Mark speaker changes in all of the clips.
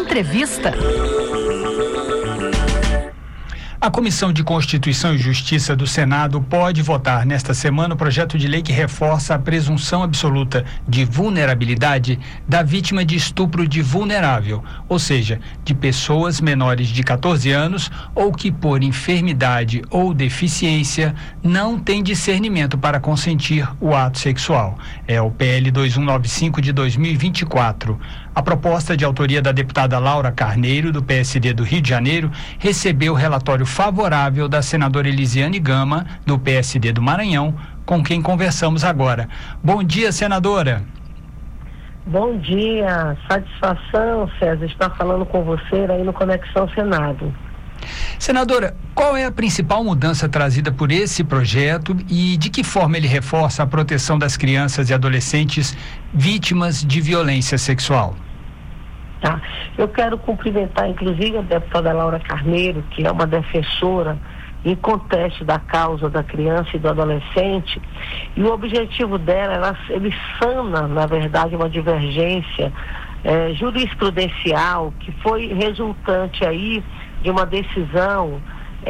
Speaker 1: Entrevista.
Speaker 2: A Comissão de Constituição e Justiça do Senado pode votar nesta semana o projeto de lei que reforça a presunção absoluta de vulnerabilidade da vítima de estupro de vulnerável, ou seja, de pessoas menores de 14 anos ou que por enfermidade ou deficiência não têm discernimento para consentir o ato sexual. É o PL 2195 de 2024. A proposta de autoria da deputada Laura Carneiro, do PSD do Rio de Janeiro, recebeu relatório favorável da senadora Elisiane Gama, do PSD do Maranhão, com quem conversamos agora. Bom dia, senadora.
Speaker 3: Bom dia, satisfação, César, estar falando com você aí no Conexão Senado.
Speaker 2: Senadora, qual é a principal mudança trazida por esse projeto e de que forma ele reforça a proteção das crianças e adolescentes vítimas de violência sexual?
Speaker 3: Tá. Eu quero cumprimentar, inclusive, a deputada Laura Carneiro, que é uma defensora inconteste da causa da criança e do adolescente, e o objetivo dela, ele sana, na verdade, uma divergência jurisprudencial que foi resultante aí de uma decisão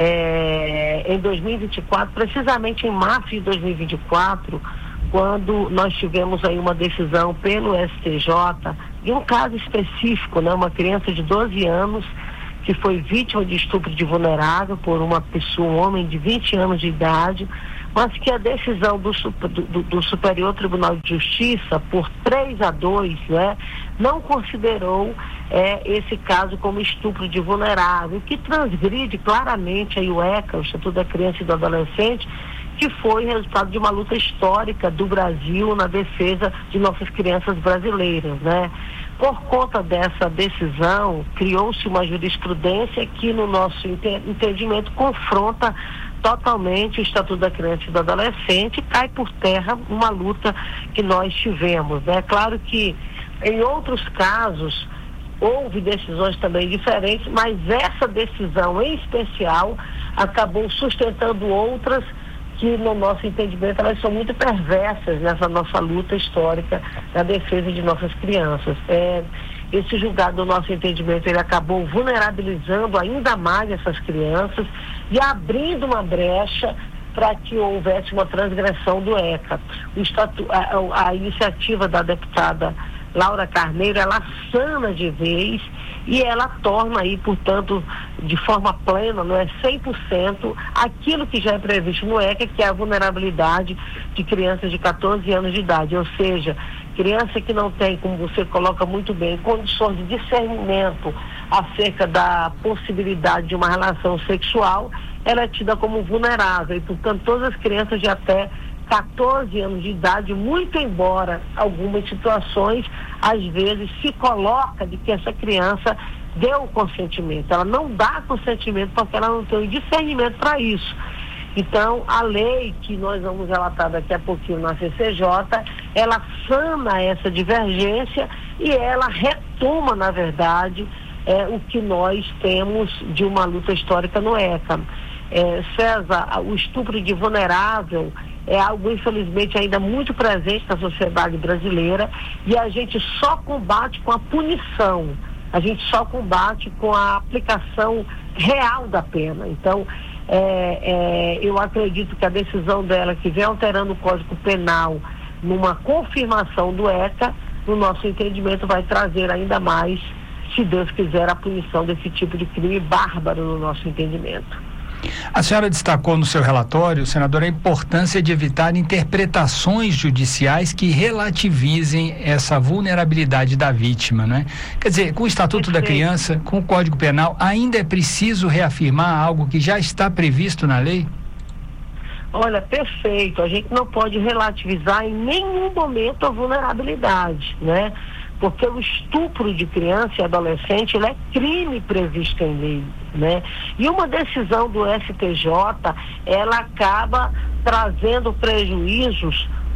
Speaker 3: em 2024, precisamente em março de 2024, quando nós tivemos aí uma decisão pelo STJ de um caso específico, né, uma criança de 12 anos que foi vítima de estupro de vulnerável por uma pessoa, um homem de 20 anos de idade, mas que a decisão do Superior Tribunal de Justiça, por 3-2, né, não considerou esse caso como estupro de vulnerável, que transgride claramente aí o ECA, o Estatuto da Criança e do Adolescente, que foi resultado de uma luta histórica do Brasil na defesa de nossas crianças brasileiras, né? Por conta dessa decisão, criou-se uma jurisprudência que, no nosso entendimento, confronta totalmente o Estatuto da Criança e do Adolescente e cai por terra uma luta que nós tivemos, né? Claro que em outros casos houve decisões também diferentes, mas essa decisão em especial acabou sustentando outras que, no nosso entendimento, elas são muito perversas nessa nossa luta histórica na defesa de nossas crianças. Esse julgado, no nosso entendimento, ele acabou vulnerabilizando ainda mais essas crianças e abrindo uma brecha para que houvesse uma transgressão do ECA. A iniciativa da deputada Laura Carneiro, ela sana de vez e ela torna aí, portanto, de forma plena, não é 100%, aquilo que já é previsto no ECA, que é a vulnerabilidade de crianças de 14 anos de idade, ou seja, criança que não tem, como você coloca muito bem, condições de discernimento acerca da possibilidade de uma relação sexual, ela é tida como vulnerável e, portanto, todas as crianças de até 14 anos de idade, muito embora algumas situações, às vezes, se coloca de que essa criança deu o consentimento. Ela não dá consentimento porque ela não tem o discernimento para isso. Então, a lei que nós vamos relatar daqui a pouquinho na CCJ, ela sana essa divergência e ela retoma, na verdade, o que nós temos de uma luta histórica no ECA. César, o estupro de vulnerável é algo, infelizmente, ainda muito presente na sociedade brasileira e a gente só combate com a punição, a gente só combate com a aplicação real da pena. Então, eu acredito que a decisão dela, que vem alterando o Código Penal numa confirmação do ECA, no nosso entendimento, vai trazer ainda mais, se Deus quiser, a punição desse tipo de crime bárbaro no nosso entendimento.
Speaker 2: A senhora destacou no seu relatório, senadora, a importância de evitar interpretações judiciais que relativizem essa vulnerabilidade da vítima, né? Quer dizer, com o Estatuto da Criança, com o Código Penal, ainda é preciso reafirmar algo que já está previsto na lei?
Speaker 3: Olha, perfeito. A gente não pode relativizar em nenhum momento a vulnerabilidade, né? Porque o estupro de criança e adolescente, ele é crime previsto em lei, né? E uma decisão do STJ, ela acaba trazendo prejuízos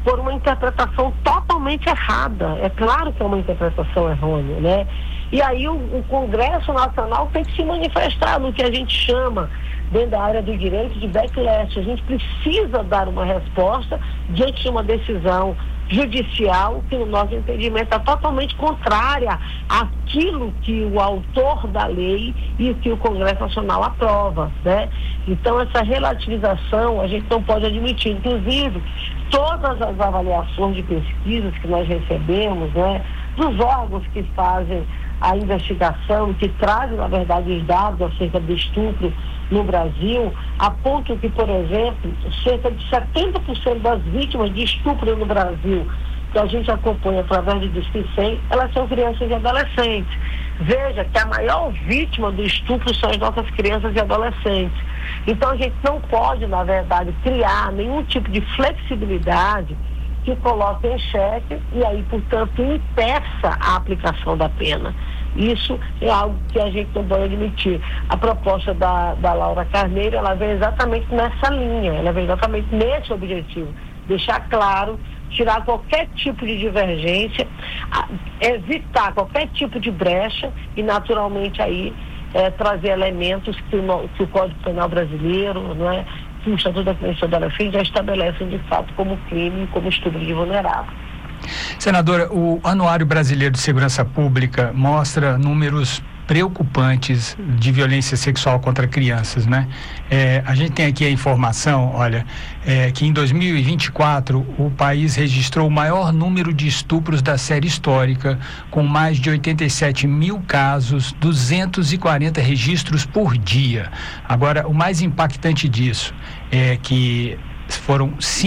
Speaker 3: por uma interpretação totalmente errada. É claro que é uma interpretação errônea, né? E aí o Congresso Nacional tem que se manifestar no que a gente chama, dentro da área do direito, de backlash. A gente precisa dar uma resposta diante de uma decisão judicial que, no nosso entendimento, é totalmente contrária àquilo que o autor da lei e o que o Congresso Nacional aprova, né? Então, essa relativização a gente não pode admitir. Inclusive, todas as avaliações de pesquisas que nós recebemos, né, dos órgãos que fazem a investigação, que trazem, na verdade, os dados acerca do estupro no Brasil, apontam que, por exemplo, cerca de 70% das vítimas de estupro no Brasil, que a gente acompanha através do Disque 100, elas são crianças e adolescentes. Veja que a maior vítima do estupro são as nossas crianças e adolescentes. Então, a gente não pode, na verdade, criar nenhum tipo de flexibilidade que coloque em xeque e aí, portanto, impeça a aplicação da pena. Isso é algo que a gente não pode admitir. A proposta da Laura Carneiro, ela vem exatamente nessa linha, ela vem exatamente nesse objetivo, deixar claro, tirar qualquer tipo de divergência, evitar qualquer tipo de brecha e, naturalmente, aí trazer elementos que o Código Penal brasileiro, não é, que o Estatuto da Criança e do Adolescente já estabelecem de fato como crime, como estupro de vulnerável.
Speaker 2: Senadora, o Anuário Brasileiro de Segurança Pública mostra números preocupantes de violência sexual contra crianças, né? A gente tem aqui a informação, olha, que em 2024 o país registrou o maior número de estupros da série histórica, com mais de 87 mil casos, 240 registros por dia. Agora, o mais impactante disso é que foram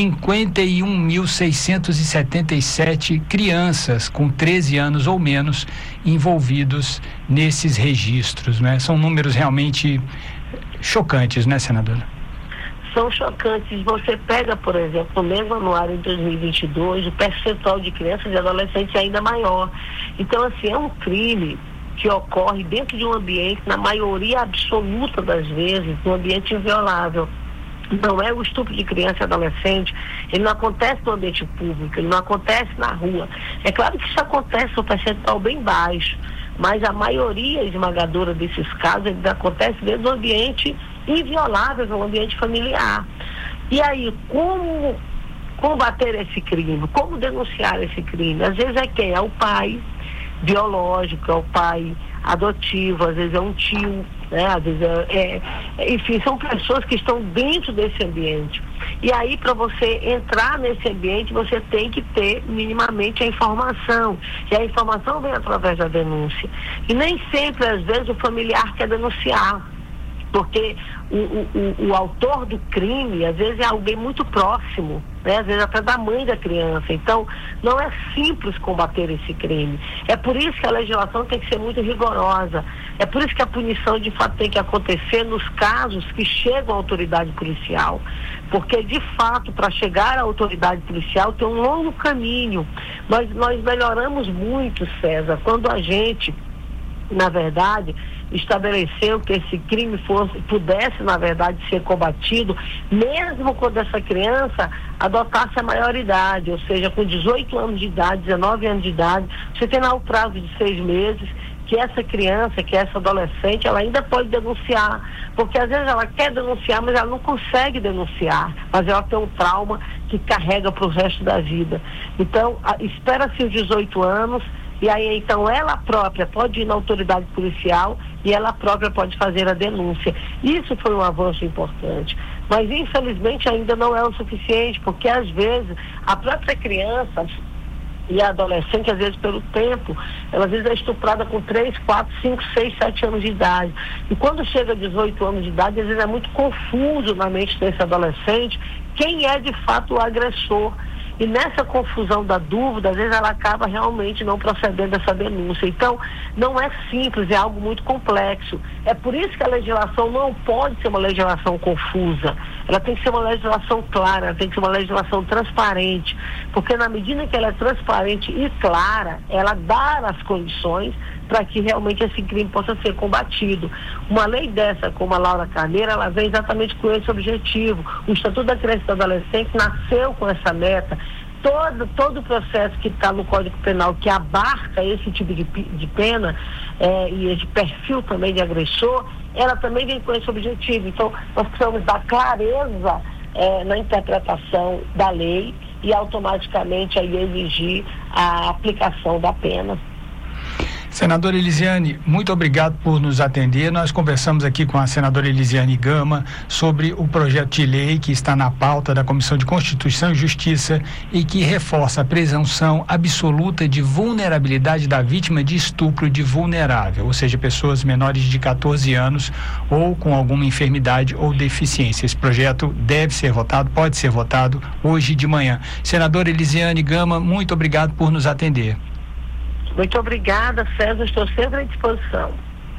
Speaker 2: 51.677 crianças com 13 anos ou menos envolvidos nesses registros, né? São números realmente chocantes, né, senadora?
Speaker 3: São chocantes. Você pega, por exemplo, no mesmo anuário de 2022, o percentual de crianças e adolescentes é ainda maior. Então, assim, é um crime que ocorre dentro de um ambiente, na maioria absoluta das vezes, um ambiente inviolável. Não é o estupro de criança e adolescente, ele não acontece no ambiente público, ele não acontece na rua. É claro que isso acontece no percentual bem baixo, mas a maioria esmagadora desses casos, ele acontece dentro do ambiente inviolável, no ambiente familiar. E aí, como combater esse crime? Como denunciar esse crime? Às vezes é quem? É o pai biológico, é o pai adotivo, às vezes é um tio, né? Às vezes enfim, são pessoas que estão dentro desse ambiente. E aí, para você entrar nesse ambiente, você tem que ter minimamente a informação. E a informação vem através da denúncia. E nem sempre, às vezes, o familiar quer denunciar. Porque o autor do crime, às vezes, é alguém muito próximo, né? Às vezes até da mãe da criança. Então, não é simples combater esse crime. É por isso que a legislação tem que ser muito rigorosa. É por isso que a punição, de fato, tem que acontecer nos casos que chegam à autoridade policial. Porque, de fato, para chegar à autoridade policial tem um longo caminho. Nós melhoramos muito, César, quando a gente, na verdade, estabeleceu que esse crime pudesse, na verdade, ser combatido, mesmo quando essa criança adotasse a maioridade, ou seja, com 18 anos de idade, 19 anos de idade, você tem lá o prazo de 6 meses, que essa criança, que essa adolescente, ela ainda pode denunciar, porque às vezes ela quer denunciar, mas ela não consegue denunciar, mas ela tem um trauma que carrega para o resto da vida. Então, espera-se os 18 anos, e aí, então, ela própria pode ir na autoridade policial e ela própria pode fazer a denúncia. Isso foi um avanço importante. Mas, infelizmente, ainda não é o suficiente, porque, às vezes, a própria criança e a adolescente, às vezes, pelo tempo, ela, às vezes, é estuprada com 3, 4, 5, 6, 7 anos de idade. E quando chega a 18 anos de idade, às vezes é muito confuso na mente desse adolescente quem é, de fato, o agressor. E nessa confusão da dúvida, às vezes ela acaba realmente não procedendo essa denúncia. Então, não é simples, é algo muito complexo. É por isso que a legislação não pode ser uma legislação confusa. Ela tem que ser uma legislação clara, ela tem que ser uma legislação transparente. Porque na medida que ela é transparente e clara, ela dá as condições para que realmente esse crime possa ser combatido. Uma lei dessa, como a Laura Carneiro, ela vem exatamente com esse objetivo. O Estatuto da Criança e do Adolescente nasceu com essa meta. todo o processo que está no Código Penal que abarca esse tipo de pena e esse perfil também de agressor, ela também vem com esse objetivo. Então, nós precisamos dar clareza na interpretação da lei e automaticamente aí exigir a aplicação da pena.
Speaker 2: Senadora Elisiane, muito obrigado por nos atender. Nós conversamos aqui com a senadora Elisiane Gama sobre o projeto de lei que está na pauta da Comissão de Constituição e Justiça e que reforça a presunção absoluta de vulnerabilidade da vítima de estupro de vulnerável, ou seja, pessoas menores de 14 anos ou com alguma enfermidade ou deficiência. Esse projeto deve ser votado, pode ser votado hoje de manhã. Senadora Elisiane Gama, muito obrigado por nos atender.
Speaker 3: Muito obrigada, César, estou sempre à disposição.